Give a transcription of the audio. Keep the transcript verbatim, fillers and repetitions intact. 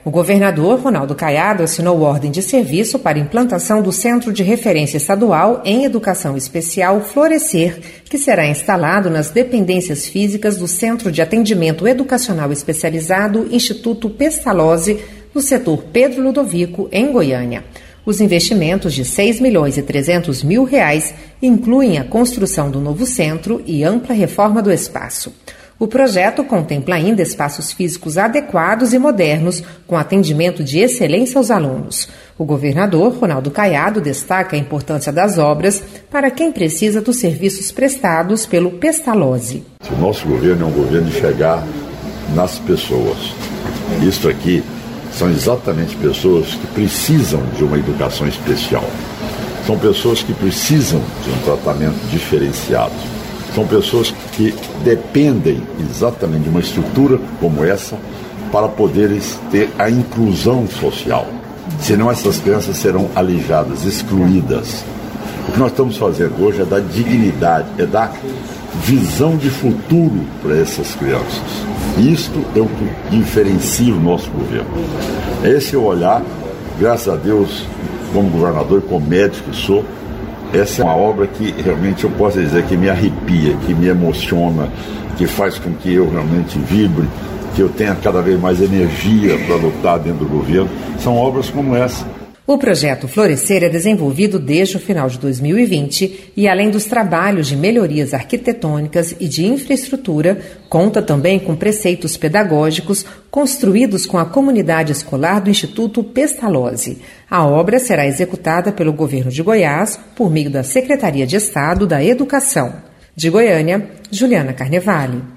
O governador Ronaldo Caiado assinou ordem de serviço para a implantação do Centro de Referência Estadual em Educação Especial Florescer, que será instalado nas dependências físicas do Centro de Atendimento Educacional Especializado Instituto Pestalozzi, no setor Pedro Ludovico, em Goiânia. Os investimentos de seis milhões e trezentos mil reais incluem a construção do novo centro e ampla reforma do espaço. O projeto contempla ainda espaços físicos adequados e modernos, com atendimento de excelência aos alunos. O governador Ronaldo Caiado destaca a importância das obras para quem precisa dos serviços prestados pelo Pestalozzi. O nosso governo é um governo de chegar nas pessoas. Isso aqui são exatamente pessoas que precisam de uma educação especial. São pessoas que precisam de um tratamento diferenciado. São pessoas que dependem exatamente de uma estrutura como essa para poderem ter a inclusão social. Senão essas crianças serão alijadas, excluídas. O que nós estamos fazendo hoje é dar dignidade, é dar visão de futuro para essas crianças. Isto é o que diferencia o nosso governo. Esse é o olhar, graças a Deus, como governador e como médico que sou, essa é uma obra que realmente eu posso dizer que me arrepia, que me emociona, que faz com que eu realmente vibre, que eu tenha cada vez mais energia para lutar dentro do governo. São obras como essa. O projeto Florescer é desenvolvido desde o final de dois mil e vinte e, além dos trabalhos de melhorias arquitetônicas e de infraestrutura, conta também com preceitos pedagógicos construídos com a comunidade escolar do Instituto Pestalozzi. A obra será executada pelo governo de Goiás por meio da Secretaria de Estado da Educação. De Goiânia, Juliana Carnevale.